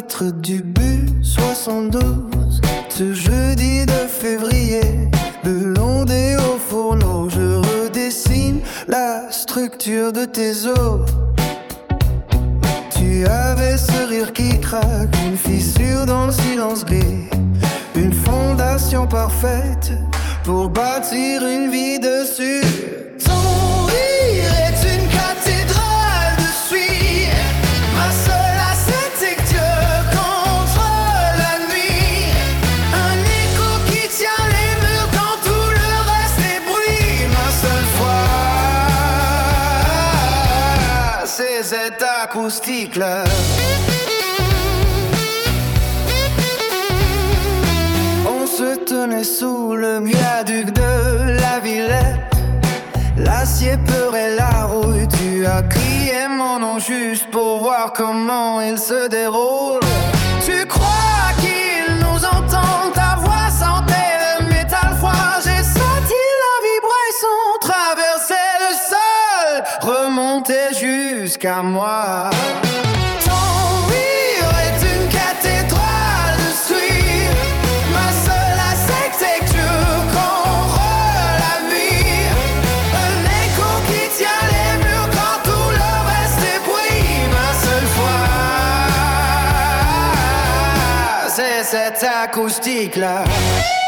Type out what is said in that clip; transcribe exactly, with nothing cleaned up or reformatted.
kilomètres du but soixante-douze. Ce jeudi de février, le long des hauts fourneaux, je redessine la structure de tes os. Tu avais ce rire qui craque, une fissure dans le silence gris, une fondation parfaite pour bâtir une vie dessus. Ton rire est une cathédrale de suie, ma seule architecture contre la nuit. Un écho qui tient les murs quand tout le reste est bruit. Ma seule foi, c'est cette acoustique-là. On se tenait sous le viaduc de la Villette. L'acier peurait la rouille. Tu as crié mon nom juste pour voir comment il se déroule. Tu crois qu'il nous entend, ta voix sentait le métal froid. J'ai senti la vibration traverser le sol, remonter jusqu'à moi. Cette acoustique là.